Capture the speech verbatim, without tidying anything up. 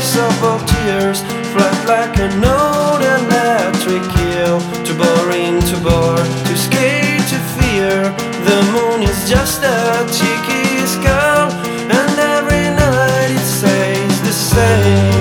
skies above tears, flat like an old electric eel. Too boring to bore, too scared to fear. The moon is just a cheeky skull, and every night it says the same.